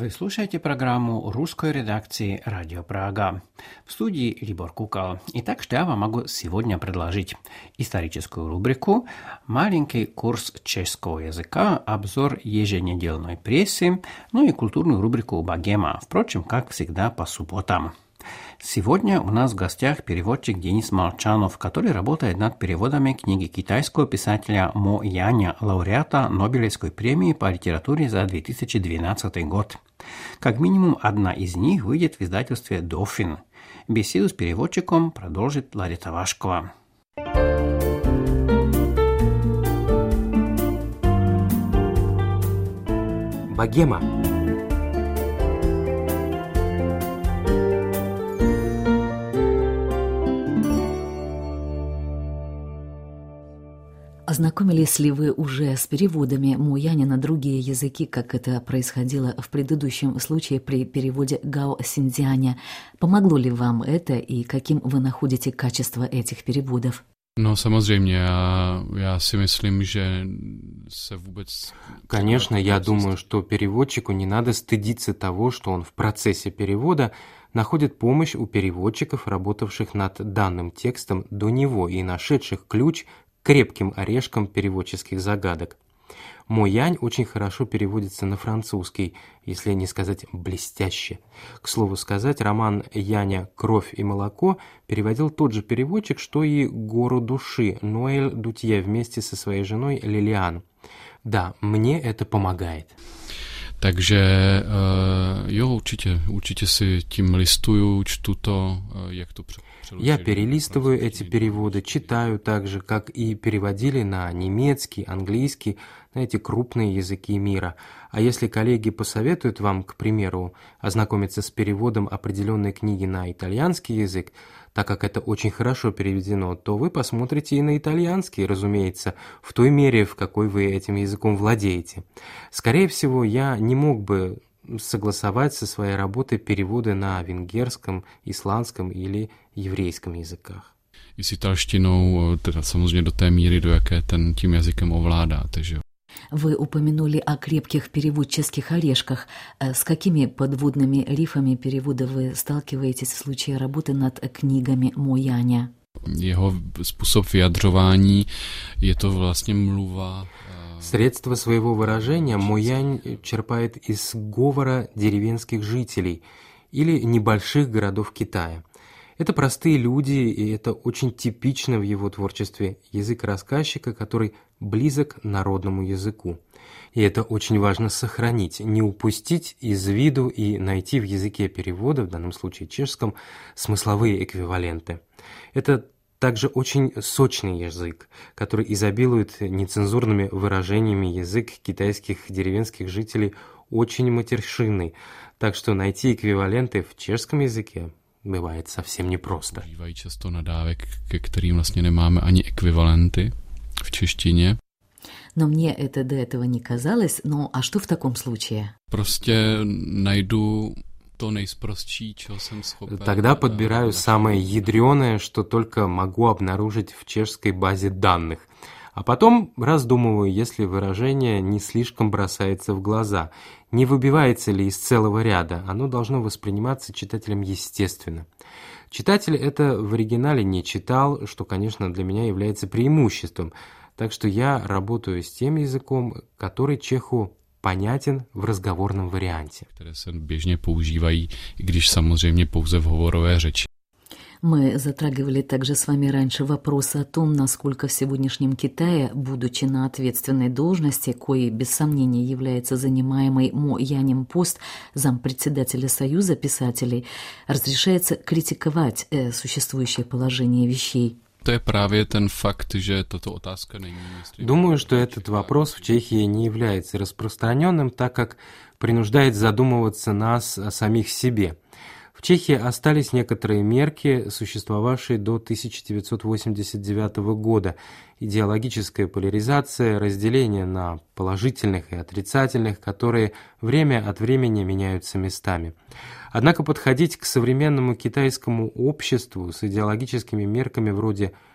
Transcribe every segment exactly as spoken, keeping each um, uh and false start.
Вы слушаете программу русской редакции «Радио Прага». В студии Libor Kukal. Итак, что я вам могу сегодня предложить? Историческую рубрику, маленький курс чешского языка, обзор еженедельной прессы, ну и культурную рубрику «Богема». Впрочем, как всегда, по субботам. Сегодня у нас в гостях переводчик Денис Молчанов, который работает над переводами книги китайского писателя Мо Яня, лауреата Нобелевской премии по литературе за две тысячи двенадцатый год. Как минимум одна из них выйдет в издательстве «Дофин». Беседу с переводчиком продолжит Лариса Вашкова. Богема. Ознакомились ли вы уже с переводами Мо Яня на другие языки, как это происходило в предыдущем случае при переводе Гао Синьцзяня? Помогло ли вам это и каким вы находите качество этих переводов? No samozřejmě, já, já si myslím, že se vůbec... Конечно, я думаю, что переводчику не надо стыдиться того, что он в процессе перевода находит помощь у переводчиков, работавших над данным текстом до него и нашедших ключ к крепким орешкам переводческих загадок. Мо Янь очень хорошо переводится на французский, если не сказать блестяще. К слову сказать, роман Яня «Кровь и молоко» переводил тот же переводчик, что и «Гору души» Ноэль Дутье вместе со своей женой Лилиан. Да, мне это помогает. Takže jo, určitě, určitě si tím listuju, čtu to, jak to přeložili. Я перелистываю эти переводы, читаю так же, как и переводили на немецкий, английский, на эти крупные языки мира. А если коллеги посоветуют вам, к примеру, ознакомиться с переводом определенной книги на итальянский язык, так как это очень хорошо переведено, то вы посмотрите и на итальянский, разумеется, в той мере, в какой вы этим языком владеете. Скорее всего, я не мог бы согласовать со своей работой переводы на венгерском, исландском или еврейском языках. I s italštinou, teda samozřejmě do té míry, do jaké ten tím jazykem ovládáte, že jo? Вы упомянули о крепких переводческих орешках. С какими подводными рифами перевода вы сталкиваетесь в случае работы над книгами Мо Яня? Jeho způsob vyjadřování je to vlastně mluva. Средство своего выражения Мо Янь черпает из говора деревенских жителей или небольших городов Китая. Это простые люди, и это очень типично в его творчестве, язык рассказчика, который близок народному языку. И это очень важно сохранить, не упустить из виду и найти в языке перевода, в данном случае чешском, смысловые эквиваленты. Это также очень сочный язык, который изобилует нецензурными выражениями. Язык китайских деревенских жителей очень матершинный, так что найти эквиваленты в чешском языке бывает совсем непросто. Užívají často nadávek, ke kterým vlastně nemáme ani ekvivalenty v češtině. Но мне это до этого не казалось. Ну, а что в таком случае? Prostě najdu то наиспростší, чего jsem schopen. Тогда подбираю самое ядреное, что только могу обнаружить в чешской базе данных. А потом раздумываю, если выражение не слишком бросается в глаза, не выбивается ли из целого ряда, оно должно восприниматься читателем естественно. Читатель это в оригинале не читал, что, конечно, для меня является преимуществом, так что я работаю с тем языком, который чеху понятен в разговорном варианте. Které se běžně používají, i když samozřejmě pouze v hovorové řeči. Мы затрагивали также с вами раньше вопрос о том, насколько в сегодняшнем Китае, будучи на ответственной должности, коей без сомнения является занимаемый Мо Янем пост зампредседателя Союза писателей, разрешается критиковать э, существующее положение вещей. To je právě ten fakt, že tato otázka není. Думаю, что этот вопрос в Чехии не является распространенным, так как принуждает задумываться нас о самих себе. В Чехии остались некоторые мерки, существовавшие до тысяча девятьсот восемьдесят девятого года. Идеологическая поляризация, разделение на положительных и отрицательных, которые время от времени меняются местами. Однако подходить к современному китайскому обществу с идеологическими мерками вроде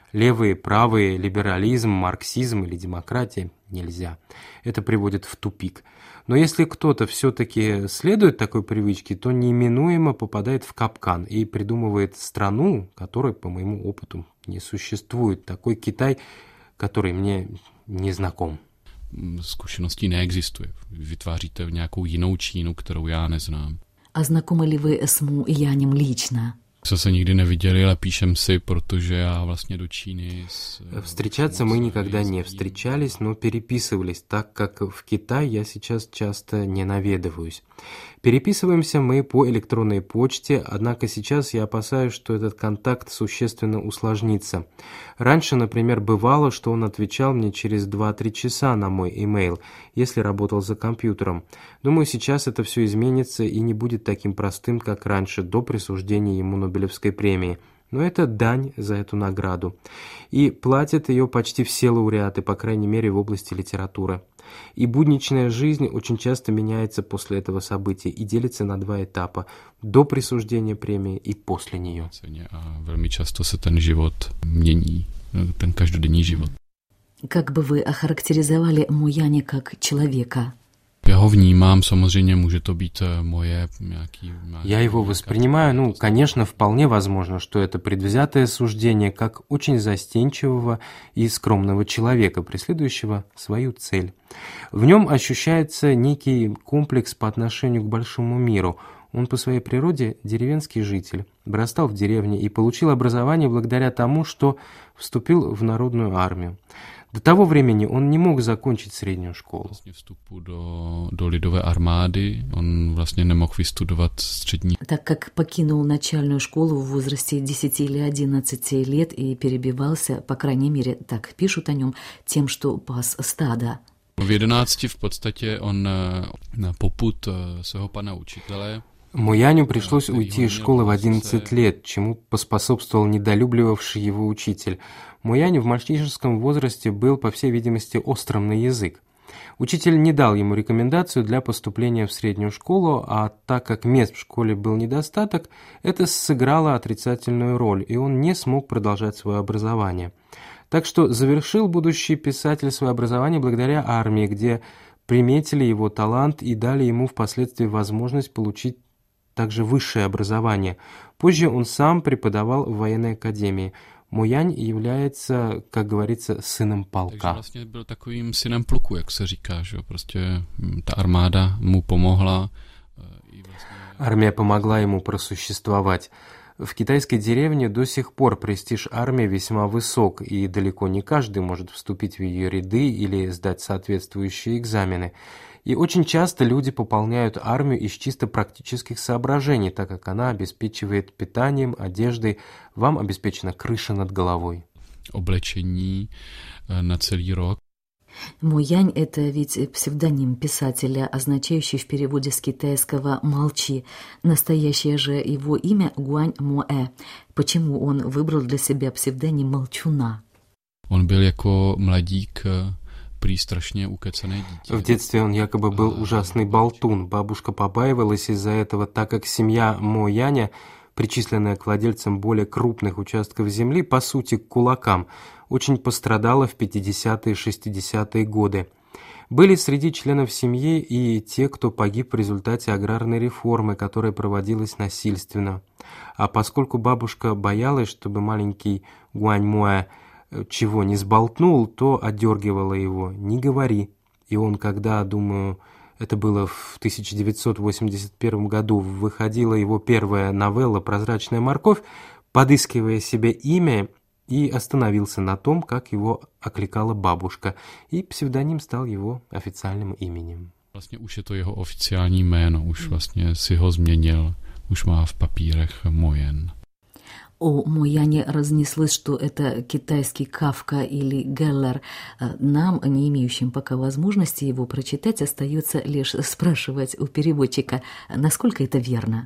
Левые, правые, либерализм, марксизм или демократия нельзя. Это приводит в тупик. Но если кто-то все-таки следует такой привычке, то неминуемо попадает в капкан и придумывает страну, которой, по моему опыту, не существует. Такой Китай, который мне не знаком. Zkušeností neexistuje. Vytváříte v nějakou jinou Čínu, kterou já neznám. А знакомы ли вы с Му Янем лично? Мы se nikdy neviděli, ale píšem si, protože já vlastně do Číny... С... Встречаться мы никогда не встречались, но переписывались, так как в Китай я сейчас часто не наведываюсь. Переписываемся мы по электронной почте, однако сейчас я опасаюсь, что этот контакт существенно усложнится. Раньше, например, бывало, что он отвечал мне через два-три часа на мой имейл, если работал за компьютером. Думаю, сейчас это все изменится и не будет таким простым, как раньше, до присуждения ему Нобелевской премии. Но это дань за эту награду. И платят ее почти все лауреаты, по крайней мере, в области литературы. И будничная жизнь очень часто меняется после этого события и делится на два этапа – до присуждения премии и после нее. А velmi často se ten život mění, ten každodenní život. Как бы вы охарактеризовали Му Яня как человека? Я его внимам, samozřejmě může to být moje nějaký... Я его воспринимаю, ну, конечно, вполне возможно, что это предвзятое суждение как очень застенчивого и скромного человека, преследующего свою цель. В нем ощущается некий комплекс по отношению к большому миру. Он по своей природе деревенский житель, вырастал в деревне и получил образование благодаря тому, что вступил в народную армию. До того времени он не мог закончить среднюю школу. Vlastně vstupu do, do lidové armády, on vlastně nemohl vystudovat střední. Так как покинул начальную школу в возрасте десяти или одиннадцати лет и перебивался, по крайней мере, так пишут о нем, тем, что пас стадо. В jedenácti v podstatě on na popud svého pana učitele. Му Яню пришлось уйти из школы в одиннадцать лет, чему поспособствовал недолюбливавший его учитель. Му Янь в мальчишеском возрасте был, по всей видимости, острым на язык. Учитель не дал ему рекомендацию для поступления в среднюю школу, а так как мест в школе был недостаток, это сыграло отрицательную роль, и он не смог продолжать свое образование. Так что завершил будущий писатель свое образование благодаря армии, где приметили его талант и дали ему впоследствии возможность получить также высшее образование. Позже он сам преподавал в военной академии. Му Янь является, как говорится, сыном полка. Takže vlastně byl takovým synem pluku, jak se říká, že prostě ta armáda mu pomohla. Армия помогла ему просуществовать. В китайской деревне до сих пор престиж армии весьма высок, и далеко не каждый может вступить в ее ряды или сдать соответствующие экзамены. И очень часто люди пополняют армию из чисто практических соображений, так как она обеспечивает питанием, одеждой, вам обеспечена крыша над головой. Облачení на целый рок. Му Янь – это ведь псевдоним писателя, означающий в переводе с китайского «молчи». Настоящее же его имя – Гуань Моэ. Почему он выбрал для себя псевдоним молчуна? Он был jako mladík prý strašně ukecené dítě. В детстве он якобы был ужасный болтун. Бабушка побаивалась из-за этого, так как семья Му Яня, причисленная к владельцам более крупных участков земли, по сути, к кулакам, очень пострадала в пятидесятые и шестидесятые годы. Были среди членов семьи и те, кто погиб в результате аграрной реформы, которая проводилась насильственно. А поскольку бабушка боялась, чтобы маленький Гуань Моэ чего не сболтнул, то одергивала его «не говори». И он, когда, думаю, это было в тысяча девятьсот восемьдесят первом году, выходила его первая новелла «Прозрачная морковь», подыскивая себе имя, и остановился на том, как его окликала бабушка, и псевдоним стал его официальным именем. Vlastně už je to jeho oficiální jméno, už vlastně si ho změnil, už má v papírech Моян. О Му Яне разнеслось, что это китайский Кафка или Геллер. Нам, не имеющим пока возможности его прочитать, остается лишь спрашивать у переводчика, насколько это верно.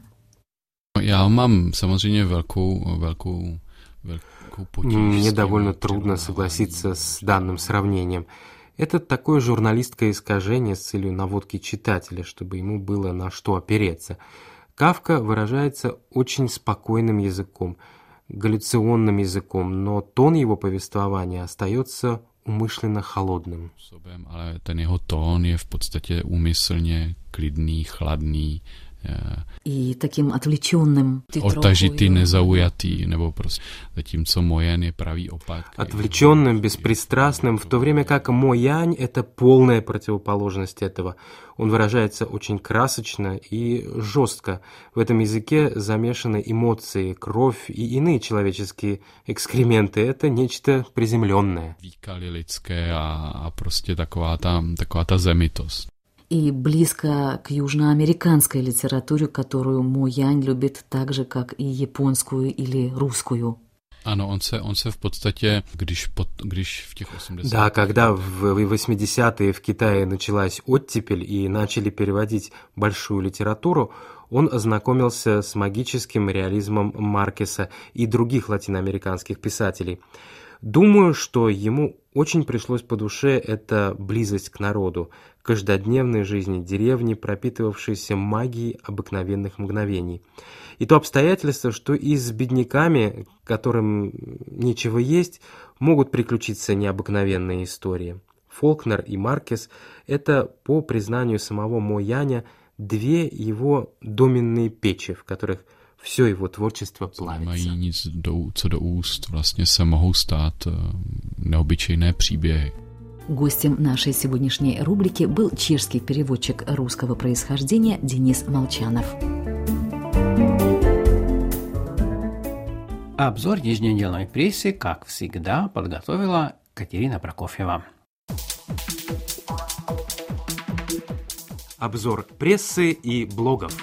Я mám samozřejmě velkou, velkou, velkou potíž. Мне довольно трудно согласиться с данным сравнением. Это такое журналистское искажение с целью наводки читателя, чтобы ему было на что опереться. Кафка выражается очень спокойным языком. галлюционным языком, но тон его повествования остается умышленно холодным. Ale ten jeho tón je v podstatě úmyslně klidný, chladný, и таким отвлеченным. Odtažitý, nezaujatý, nebo prostě zatímco Mo-Yan je pravý opak. Отвлеченным, беспристрастным, в то время как Мо-Янь — это полная противоположность этого. Он выражается очень красочно и жестко. В этом языке замешаны эмоции, кровь и иные человеческие экскременты. Это нечто приземленное. Výkaly lidské a, a prostě taková ta, taková ta zemitost. И близко к южноамериканской литературе, которую Мо-Янь любит так же, как и японскую или русскую. Ano, on se, on se v podstatě, když, pod, když v těch osmdesátých... Да, когда в восьмидесятые в Китае началась оттепель и начали переводить большую литературу, он ознакомился с магическим реализмом Маркеса и других латиноамериканских писателей. Думаю, что ему очень пришлось по душе эта близость к народу, каждодневной жизни деревни, пропитывавшейся магией обыкновенных мгновений. И то обстоятельство, что и с бедняками, которым нечего есть, могут приключиться необыкновенные истории. Фолкнер и Маркес – это, по признанию самого Мо-Яня, две его доменные печи, в которых все его творчество плавится. Nemají nic, do, co do úst, vlastně se mohou stát neobyčejné příběhy. Гостем нашей сегодняшней рубрики был чешский переводчик русского происхождения Денис Молчанов. Обзор еженедельной прессы, как всегда, подготовила Катерина Прокофьева. Обзор прессы и блогов.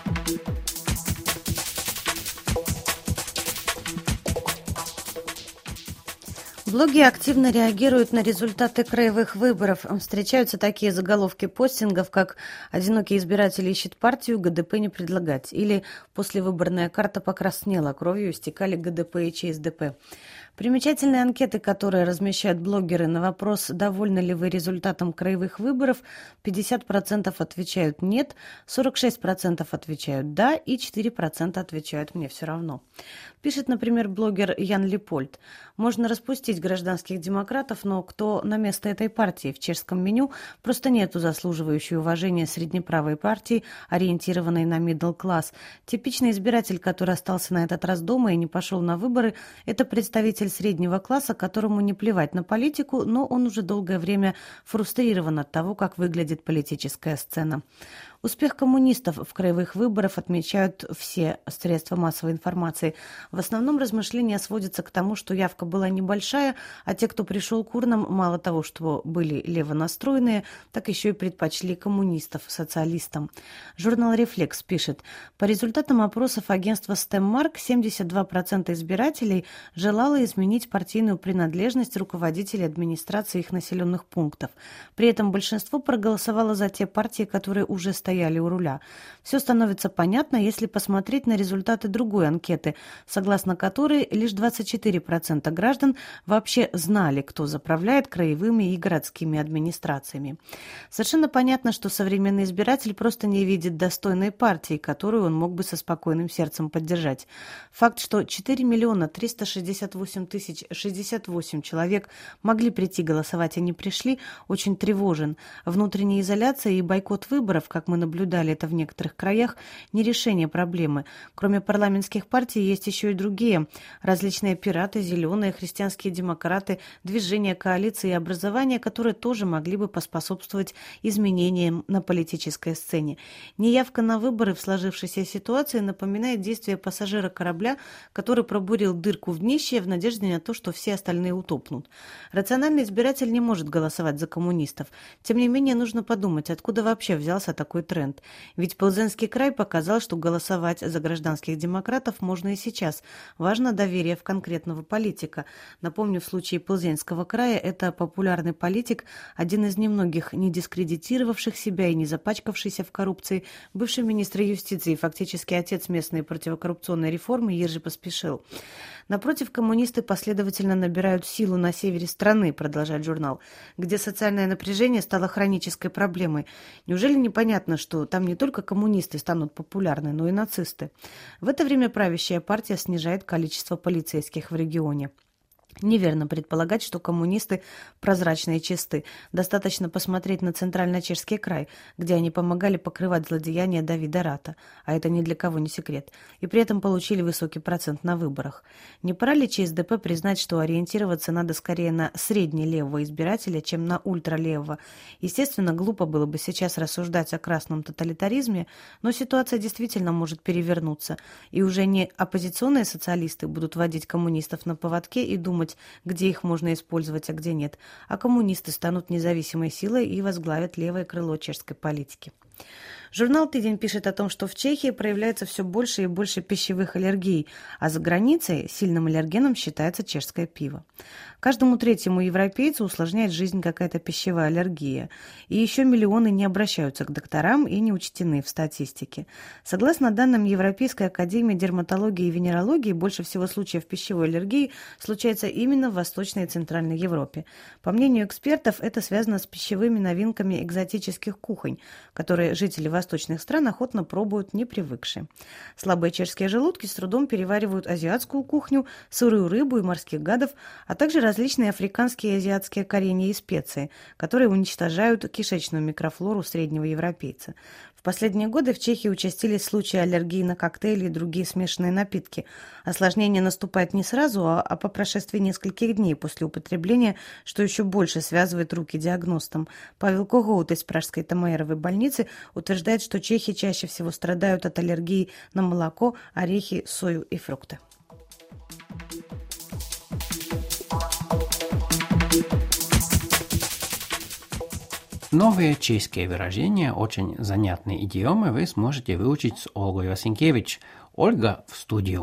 Блоги активно реагируют на результаты краевых выборов. Встречаются такие заголовки постингов, как «Одинокий избиратель ищет партию, ГДП не предлагать» или «Послевыборная карта покраснела, кровью истекали ГДП и ЧСДП». Примечательные анкеты, которые размещают блогеры на вопрос, довольны ли вы результатом краевых выборов, пятьдесят процентов отвечают «нет», сорок шесть процентов отвечают «да» и четыре процента отвечают «мне все равно». Пишет, например, блогер Ян Лепольд: «Можно распустить гражданских демократов, но кто на место этой партии? В чешском меню просто нету заслуживающей уважения среднеправой партии, ориентированной на middle класс. Типичный избиратель, который остался на этот раз дома и не пошел на выборы, это представитель среднего класса, которому не плевать на политику, но он уже долгое время фрустрирован от того, как выглядит политическая сцена». Успех коммунистов в краевых выборах отмечают все средства массовой информации. В основном размышления сводятся к тому, что явка была небольшая, а те, кто пришел к урнам, мало того, что были левонастроенные, так еще и предпочли коммунистов социалистам. Журнал «Рефлекс» пишет: по результатам опросов агентства Стэммарк семьдесят два процента избирателей желало изменить партийную принадлежность руководителей администрации их населенных пунктов. При этом большинство проголосовало за те партии, которые уже стояли стояли у руля. Все становится понятно, если посмотреть на результаты другой анкеты, согласно которой лишь двадцать четыре процента граждан вообще знали, кто заправляет краевыми и городскими администрациями. Совершенно понятно, что современный избиратель просто не видит достойной партии, которую он мог бы со спокойным сердцем поддержать. Факт, что четыре миллиона триста шестьдесят восемь тысяч шестьдесят восемь человек могли прийти голосовать, а не пришли, очень тревожен. Внутренняя изоляция и бойкот выборов, как мы наблюдали это в некоторых краях, не решение проблемы. Кроме парламентских партий есть еще и другие. Различные пираты, зеленые, христианские демократы, движения, коалиции и образования, которые тоже могли бы поспособствовать изменениям на политической сцене. Неявка на выборы в сложившейся ситуации напоминает действие пассажира корабля, который пробурил дырку в днище в надежде на то, что все остальные утопнут. Рациональный избиратель не может голосовать за коммунистов. Тем не менее, нужно подумать, откуда вообще взялся такой тренд. Ведь Плзенский край показал, что голосовать за гражданских демократов можно и сейчас. Важно доверие в конкретного политика. Напомню, в случае Плзенского края это популярный политик, один из немногих не дискредитировавших себя и не запачкавшийся в коррупции, бывший министр юстиции, фактически отец местной противокоррупционной реформы Ержи Поспешил. Напротив, коммунисты последовательно набирают силу на севере страны, продолжает журнал, где социальное напряжение стало хронической проблемой. Неужели непонятно, что там не только коммунисты станут популярны, но и нацисты? В это время правящая партия снижает количество полицейских в регионе. Неверно предполагать, что коммунисты прозрачные и чисты. Достаточно посмотреть на Центрально-Чешский край, где они помогали покрывать злодеяния Давида Рата, а это ни для кого не секрет, и при этом получили высокий процент на выборах. Не пора ли ЧСДП признать, что ориентироваться надо скорее на среднелевого избирателя, чем на ультралевого? Естественно, глупо было бы сейчас рассуждать о красном тоталитаризме, но ситуация действительно может перевернуться, и уже не оппозиционные социалисты будут водить коммунистов на поводке и думать, где их можно использовать, а где нет, а коммунисты станут независимой силой и возглавят левое крыло чешской политики. Журнал «Тыдень» пишет о том, что в Чехии проявляется все больше и больше пищевых аллергий, а за границей сильным аллергеном считается чешское пиво. Каждому третьему европейцу усложняет жизнь какая-то пищевая аллергия, и еще миллионы не обращаются к докторам и не учтены в статистике. Согласно данным Европейской академии дерматологии и венерологии, больше всего случаев пищевой аллергии случается именно в Восточной и Центральной Европе. По мнению экспертов, это связано с пищевыми новинками экзотических кухонь, которые жители восточных стран охотно пробуют, не привыкшие. Слабые чешские желудки с трудом переваривают азиатскую кухню, сырую рыбу и морских гадов, а также различные африканские и азиатские коренья и специи, которые уничтожают кишечную микрофлору среднего европейца. В последние годы в Чехии участились случаи аллергии на коктейли и другие смешанные напитки. Осложнение наступает не сразу, а по прошествии нескольких дней после употребления, что еще больше связывает руки диагностам. Павел Когоут из Пражской Тамаеровой больницы утверждает, что чехи чаще всего страдают от аллергии на молоко, орехи, сою и фрукты. Новые чешские выражения, очень занятные идиомы вы сможете выучить с Ольгой Васенкевич. Ольга в студию.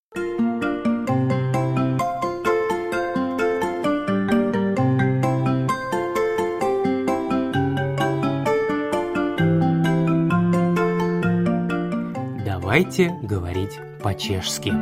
Давайте говорить по-чешски.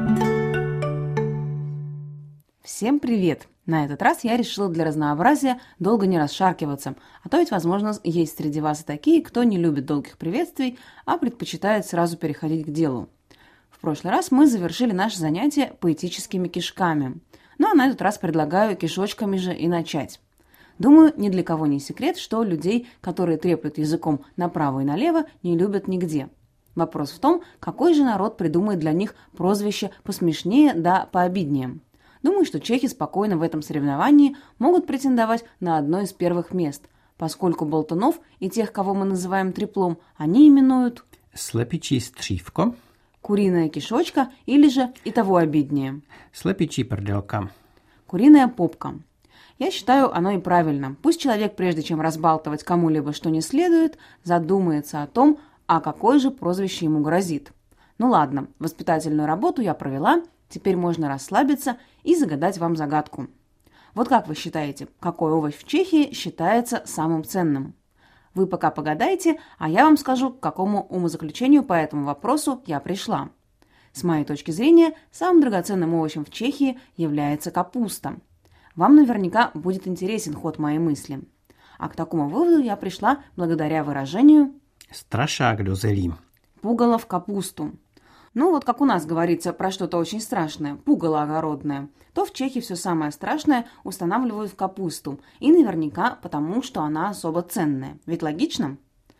Всем привет! На этот раз я решила для разнообразия долго не расшаркиваться, а то ведь, возможно, есть среди вас и такие, кто не любит долгих приветствий, а предпочитает сразу переходить к делу. В прошлый раз мы завершили наше занятие поэтическими кишками, ну а на этот раз предлагаю кишочками же и начать. Думаю, ни для кого не секрет, что людей, которые треплют языком направо и налево, не любят нигде. Вопрос в том, какой же народ придумает для них прозвище посмешнее да пообиднее. Думаю, что чехи спокойно в этом соревновании могут претендовать на одно из первых мест, поскольку болтунов и тех, кого мы называем треплом, они именуют Слепичí střívko, куриная кишочка или же и того обиднее Слепичí prdelka, куриная попка. Я считаю, оно и правильно. Пусть человек, прежде чем разбалтывать кому-либо что не следует, задумается о том, а какое же прозвище ему грозит. Ну ладно, воспитательную работу я провела, теперь можно расслабиться и загадать вам загадку. Вот как вы считаете, какой овощ в Чехии считается самым ценным? Вы пока погадайте, а я вам скажу, к какому умозаключению по этому вопросу я пришла. С моей точки зрения, самым драгоценным овощем в Чехии является капуста. Вам наверняка будет интересен ход моей мысли. А к такому выводу я пришла благодаря выражению strašák do zelí. «пугало в капусту». Ну вот как у нас говорится про что-то очень страшное, пугало огородное, то в Чехии все самое страшное устанавливают в капусту, и наверняка потому, что она особо ценная. Ведь логично?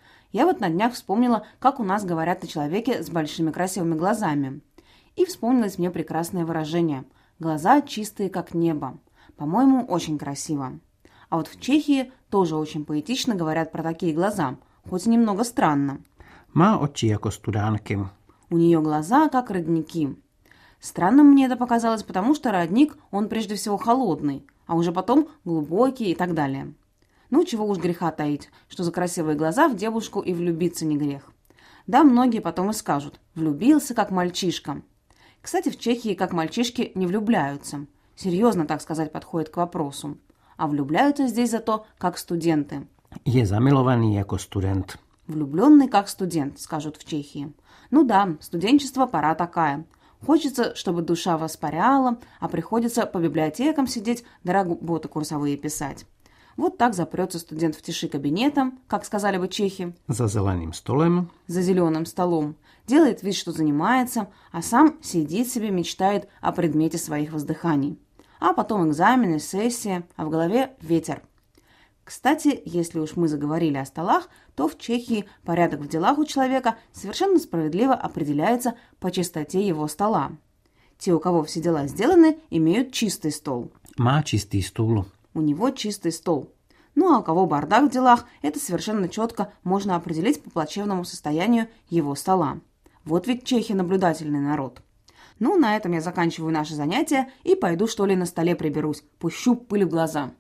Я вот на днях вспомнила, как у нас говорят о человеке с большими красивыми глазами. И вспомнилось мне прекрасное выражение «глаза чистые, как небо». По-моему, очень красиво. А вот в Чехии тоже очень поэтично говорят про такие глаза, хоть и немного странно. Má oči jako studánky. У нее глаза, как родники. Странным мне это показалось, потому что родник, он прежде всего холодный, а уже потом глубокий и так далее. Ну, чего уж греха таить, что за красивые глаза в девушку и влюбиться не грех. Да, многие потом и скажут, влюбился как мальчишка. Кстати, в Чехии как мальчишки не влюбляются. Серьезно, так сказать, подходит к вопросу. А влюбляются здесь зато как студенты. Je zamilovaný jako student. Влюбленный как студент, скажут в Чехии. Ну да, студенчество пора такая. Хочется, чтобы душа воспаряла, а приходится по библиотекам сидеть, да работы курсовые писать. Вот так запрется студент в тиши кабинетом, как сказали бы чехи. За зеленым столом. За зеленым столом. Делает вид, что занимается, а сам сидит себе, мечтает о предмете своих воздыханий. А потом экзамены, сессия, а в голове ветер. Кстати, если уж мы заговорили о столах, то в Чехии порядок в делах у человека совершенно справедливо определяется по чистоте его стола. Те, у кого все дела сделаны, имеют чистый стол. Ма чистый стул. У него чистый стол. Ну а у кого бардак в делах, это совершенно четко можно определить по плачевному состоянию его стола. Вот ведь чехи наблюдательный народ. Ну, на этом я заканчиваю наше занятие и пойду, что ли, на столе приберусь. Пущу пыль в глаза.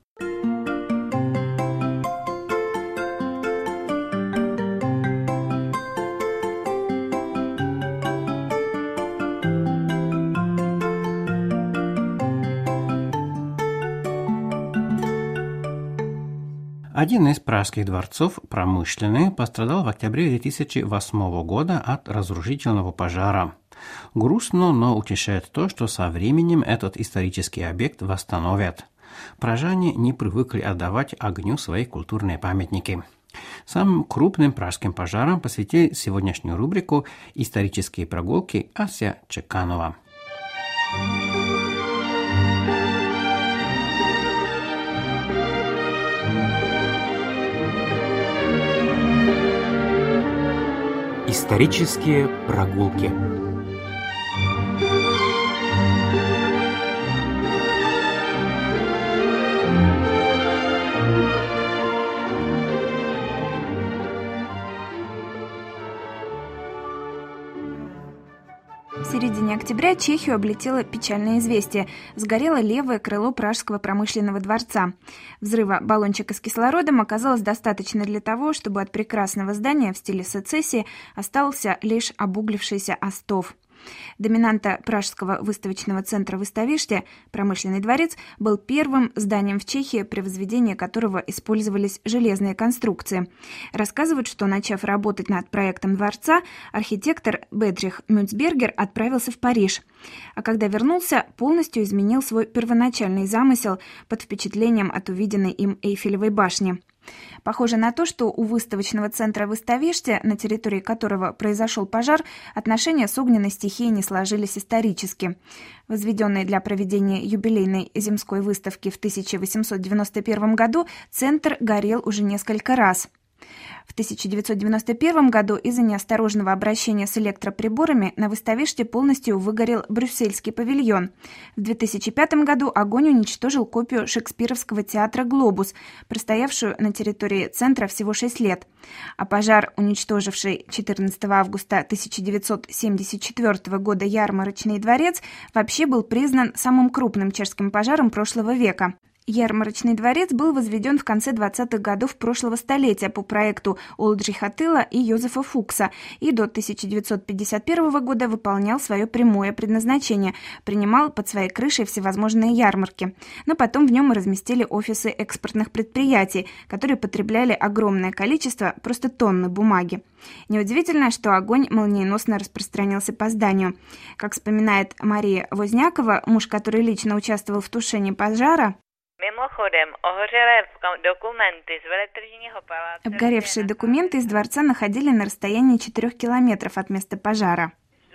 Один из пражских дворцов, промышленный, пострадал в октябре две тысячи восьмого года от разрушительного пожара. Грустно, но утешает то, что со временем этот исторический объект восстановят. Пражане не привыкли отдавать огню свои культурные памятники. Самым крупным пражским пожарам посвятили сегодняшнюю рубрику «Исторические прогулки» Ася Чеканова. Исторические прогулки. В середине октября Чехию облетело печальное известие. Сгорело левое крыло Пражского промышленного дворца. Взрыва баллончика с кислородом оказалось достаточно для того, чтобы от прекрасного здания в стиле сецессии остался лишь обуглившийся остов. Доминанта Пражского выставочного центра Выставиште, промышленный дворец, был первым зданием в Чехии, при возведении которого использовались железные конструкции. Рассказывают, что, начав работать над проектом дворца, архитектор Бедрих Мюцбергер отправился в Париж, а когда вернулся, полностью изменил свой первоначальный замысел под впечатлением от увиденной им Эйфелевой башни. Похоже на то, что у выставочного центра Выставиште, на территории которого произошел пожар, отношения с огненной стихией не сложились исторически. Возведенный для проведения юбилейной земской выставки в тысяча восемьсот девяносто первом году, центр горел уже несколько раз. В тысяча девятьсот девяносто первом году из-за неосторожного обращения с электроприборами на Выставиште полностью выгорел брюссельский павильон. В две тысячи пятом году огонь уничтожил копию шекспировского театра «Глобус», простоявшую на территории центра всего шесть лет. А пожар, уничтоживший четырнадцатого августа тысяча девятьсот семьдесят четвёртого года Ярмарочный дворец, вообще был признан самым крупным чешским пожаром прошлого века. Ярмарочный дворец был возведен в конце двадцатых годов прошлого столетия по проекту Ульдриха Тыла и Йозефа Фукса и до тысяча девятьсот пятьдесят первого года выполнял свое прямое предназначение, принимал под своей крышей всевозможные ярмарки. Но потом в нем разместили офисы экспортных предприятий, которые потребляли огромное количество, просто тонны бумаги. Неудивительно, что огонь молниеносно распространился по зданию. Как вспоминает Мария Вознякова, муж, который лично участвовал в тушении пожара, обгоревшие документы из дворца находили на расстоянии четырех километров от места пожара.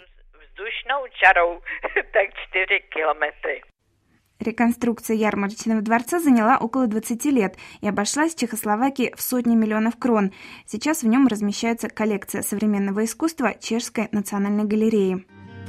Реконструкция Ярмарочного дворца заняла около двадцати лет и обошлась Чехословакии в сотни миллионов крон. Сейчас в нем размещается коллекция современного искусства Чешской национальной галереи.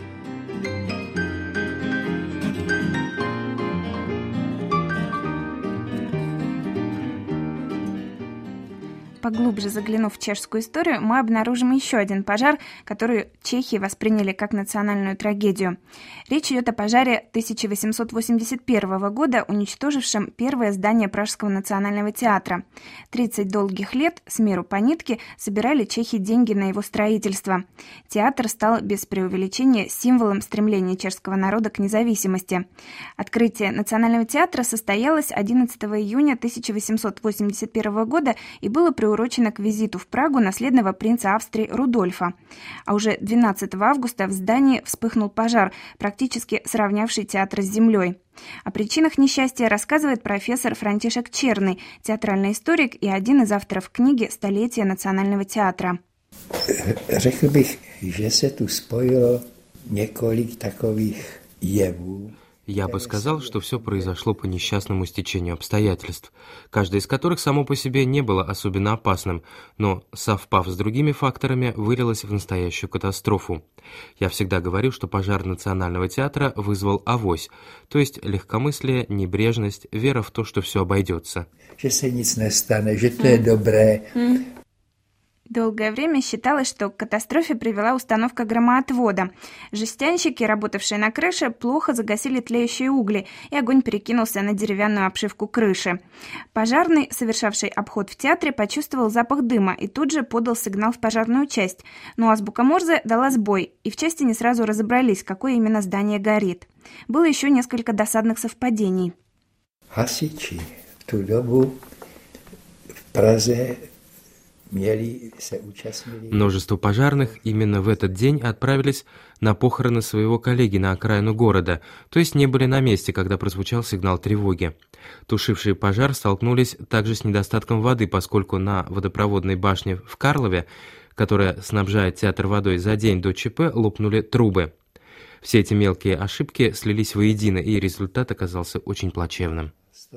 Поглубже заглянув в чешскую историю, мы обнаружим еще один пожар, который чехи восприняли как национальную трагедию. Речь идет о пожаре тысяча восемьсот восемьдесят первого года, уничтожившем первое здание Пражского национального театра. тридцать долгих лет, с миру по нитке, собирали чехи деньги на его строительство. Театр стал, без преувеличения, символом стремления чешского народа к независимости. Открытие Национального театра состоялось одиннадцатого июня тысяча восемьсот восемьдесят первого года и было приурочено приурочена к визиту в Прагу наследного принца Австрии Рудольфа. А уже двенадцатого августа в здании вспыхнул пожар, практически сравнявший театр с землей. О причинах несчастья рассказывает профессор Франтишек Черный, театральный историк и один из авторов книги «Столетие национального театра». Řekl bych, že se tu spojilo několik takových jevů. Я бы сказал, что все произошло по несчастному стечению обстоятельств, каждое из которых само по себе не было особенно опасным, но, совпав с другими факторами, вылилось в настоящую катастрофу. Я всегда говорю, что пожар Национального театра вызвал авось, то есть легкомыслие, небрежность, вера в то, что все обойдется. Že se nic nestane, že to je dobré. Долгое время считалось, что к катастрофе привела установка громоотвода. Жестянщики, работавшие на крыше, плохо загасили тлеющие угли, и огонь перекинулся на деревянную обшивку крыши. Пожарный, совершавший обход в театре, почувствовал запах дыма и тут же подал сигнал в пожарную часть. Но азбука Морзе дала сбой, и в части не сразу разобрались, какое именно здание горит. Было еще несколько досадных совпадений. Hasiči v tu dobu v Praze Множество пожарных именно в этот день отправились на похороны своего коллеги на окраину города, то есть не были на месте, когда прозвучал сигнал тревоги. Тушившие пожар столкнулись также с недостатком воды, поскольку на водопроводной башне в Карлове, которая снабжает театр водой, за день до ЧП лопнули трубы. Все эти мелкие ошибки слились воедино, и результат оказался очень плачевным.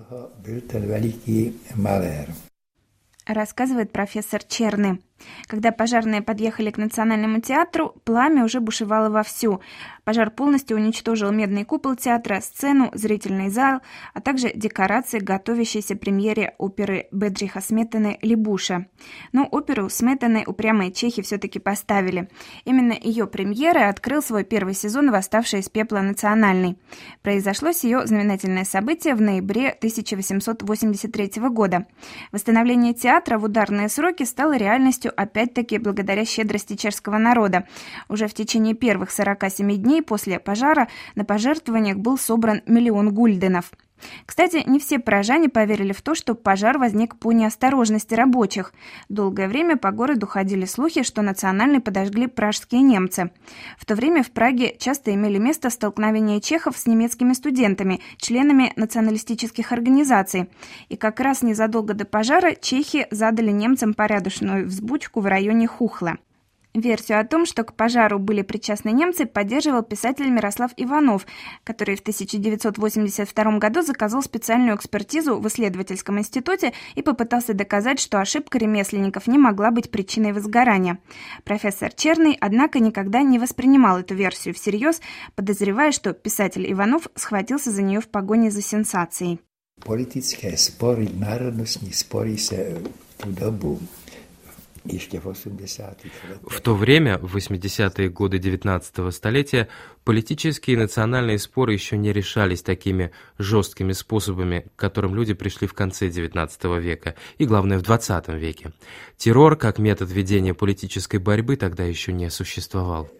Рассказывает профессор Черный. Когда пожарные подъехали к Национальному театру, пламя уже бушевало вовсю. Пожар полностью уничтожил медный купол театра, сцену, зрительный зал, а также декорации к готовящейся премьере оперы Бедриха Сметаны «Либуша». Но оперу Сметаны упрямые чехи все-таки поставили. Именно ее премьера открыл свой первый сезон «Восставший из пепла Национальный». Произошло сие знаменательное событие в ноябре тысяча восемьсот восемьдесят третьего года. Восстановление театра в ударные сроки стало реальностью опять-таки благодаря щедрости чешского народа. Уже в течение первых сорока семи дней после пожара на пожертвованиях был собран миллион гульденов. Кстати, не все прожане поверили в то, что пожар возник по неосторожности рабочих. Долгое время по городу ходили слухи, что Национальный подожгли пражские немцы. В то время в Праге часто имели место столкновения чехов с немецкими студентами, членами националистических организаций. И как раз незадолго до пожара чехи задали немцам порядочную взбучку в районе Хухла. Версию о том, что к пожару были причастны немцы, поддерживал писатель Мирослав Иванов, который в тысяча девятьсот восемьдесят втором году заказал специальную экспертизу в исследовательском институте и попытался доказать, что ошибка ремесленников не могла быть причиной возгорания. Профессор Черный, однако, никогда не воспринимал эту версию всерьез, подозревая, что писатель Иванов схватился за нее в погоне за сенсацией. Политические споры, народностные споры в ту добу. В то время, в восьмидесятые годы девятнадцатого столетия, политические и национальные споры еще не решались такими жесткими способами, к которым люди пришли в конце девятнадцатого века и, главное, в двадцатом веке. Террор, как метод ведения политической борьбы, тогда еще не существовал.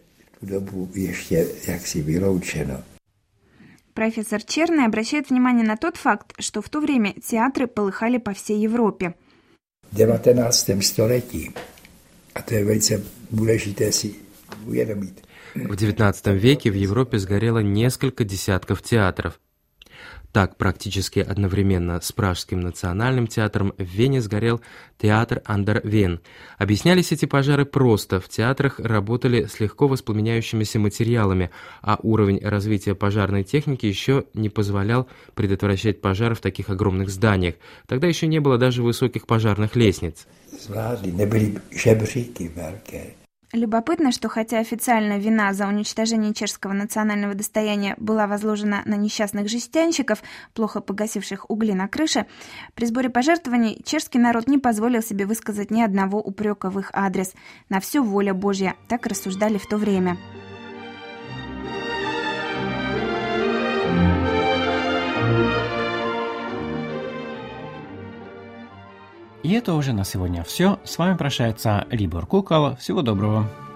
Профессор Черный обращает внимание на тот факт, что в то время театры полыхали по всей Европе. V devatenáctém století, a to je velice důležité si uvědomit. В девятнадцатом веке в Европе сгорело несколько десятков театров. Так, практически одновременно с Пражским национальным театром в Вене сгорел театр Андер Вен. Объяснялись эти пожары просто. В театрах работали с легко воспламеняющимися материалами, а уровень развития пожарной техники еще не позволял предотвращать пожары в таких огромных зданиях. Тогда еще не было даже высоких пожарных лестниц. Zvládli, nebyly žebříky velké. Любопытно, что хотя официально вина за уничтожение чешского национального достояния была возложена на несчастных жестянщиков, плохо погасивших угли на крыше, при сборе пожертвований чешский народ не позволил себе высказать ни одного упрека в их адрес. На все воля Божья, так рассуждали в то время. И это уже на сегодня все. С вами прощается Либор Кукол. Всего доброго.